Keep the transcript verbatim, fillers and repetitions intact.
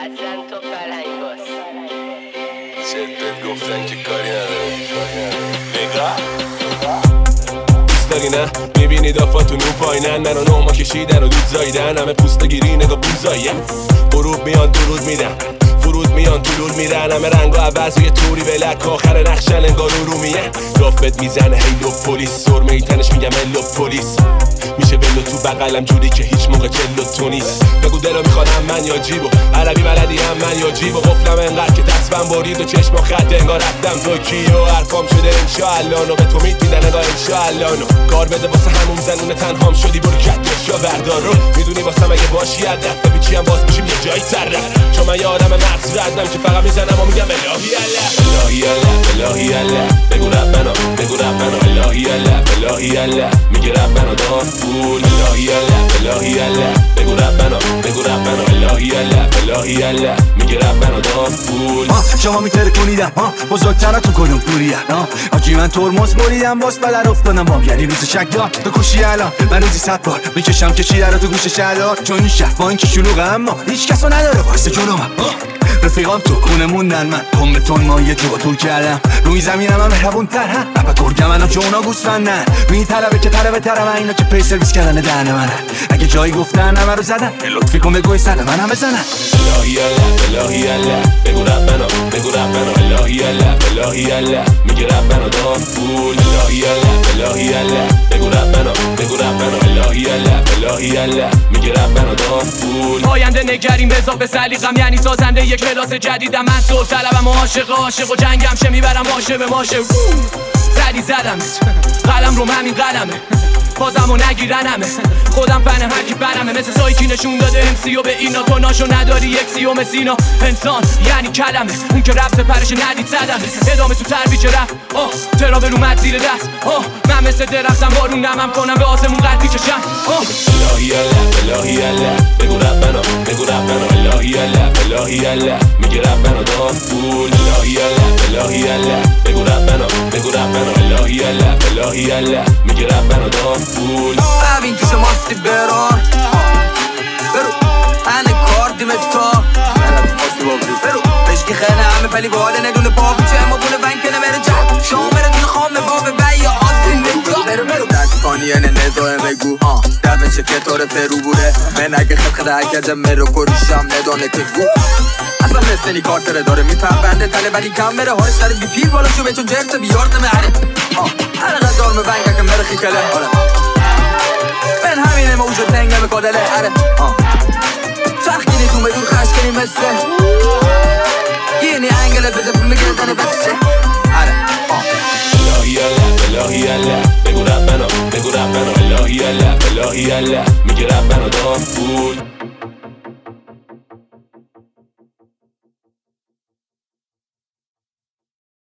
اصلا تو پرنگ باز چرتت گفتن که کاری نداره نگاه دوست داری نه میبینی دافاتون اون پایینن منو نوما کشیدن و دود زایدن همه پوست گیری نگاه بوزاییه غروب میان درود میدن فرود میان طلول میرن همه رنگا عوض و یه طوری بلک آخر نقشن انگار رو میه رافت میزنه هیلو پلیس سرمه ای تنش میگم الو پلیس میشه بلو تو بقلم جوری که هیچ موقع جلو تو نیست بگو دلو میخوانم من یا جیبو عربی بلدی هم من یا جیبو قفلم انقدر که دستم برید و چشم و خط انگار رفتم توکیو حرفام شده انشاءالله به تو میت میدن انگار انشاءالله کار بده واسه همون زنونه تنهام شدی برو کتش یا بردار رو میدونی واسه مگه باشی از دفته بیچیم باز میشیم یه جایی تر چون من یه آدم مغز ردم که فقط میزنم و میگم الهی الله الهی الله الهی الله بگو ربنا بگو ربنا الهی الله الهی الله میگه ربنا دار پول الهی الله الهی الله بگو ربنا بگو ربنا الهی الله الهی الله میگه ربنا دار پول شما میتره کنیدم بزرگتراتون کنم پوریم آجی من ترمز بریدم باز بلر افتادم بام یعنی روز شک دار تو کشی الان من روزی صد بار میکشم کشیده رو تو گوش شهردار چون این شهر با این که شلوغه اما هیچ کسو نداره واسه جلومم رفیقام تو خونه موندن من کن به تون مایه تو طول کردم روی زمینم هم مهربون تر هم اپا گرگم منم که اونا گوسفندن روی این طلبه که طلبه ترم اینا که پی سرویس کردن دهنه منن اگه جایی گفتن همه رو زدن لطفی کن بگوی سر من هم بزنن الهی الله الهی الله بگو ربنا بگو ربنا الهی الله الهی الله میگه ربنا دار پول الهی الله الهی الله بگو ربنا بگو ربنا الهی الله الهی الله میگه ربنا دار پول آینده نگریم به اضافه سلیقم یعنی سازنده یک کلاس جدیدم من صلح طلبم و عاشق عاشق و جنگم شه میبرم ماشه به ماشه زدی زدمت قلم رو همین قلمه بازم و نگیرن همه خودم فنم هرکی برمه مثل سایکی نشون داده امسی و به اینا تو ناشو نداری یک سیوم سینا انسان یعنی کلمه اون که رفت پرش ندید صدمه ادامه تو ترویج رفت آه ترابل اومد زیر دست آه من مثل درختم بارون نمم کنم به آسمون قلبی کشم آه الهی الله الهی الله بگو ربنا بگو ربنا الهی الله الهی الله میگه ربنا دار پول الهی الله الهی الله بگو ربنا بگو ربنا الهی الله الهی الله میگه ربنا دار پول ببین تو شماستی برار برو هنه کار دیمت تا برو بشکی خیلی همه پلی باله ندونه پاپی چه اما بونه بنک نمره جا شامره دونه خامه بابه بی یا آسین بگو برو برو دستکانی نه نزایم بگو در بچه که طور فرو بوده من اگه خد خده حکت مرو کریشم ندانه تگو اصلا مثلی کارتره داره میپرونده تله ولی کم بره هارش داره بی پیر بالا شو به چون جرت بیارده مهره هر غزار me بنگه که مره خیکله من همینه موجود تنگه مکادله اره چرخینی تو بدون خشکنی مثل یعنی انگله بده پول میگردنه بسه اره الهی الله الهی الله بگو ربنا بگو ربنا الهی الله الهی الله میگه ربنا دار پول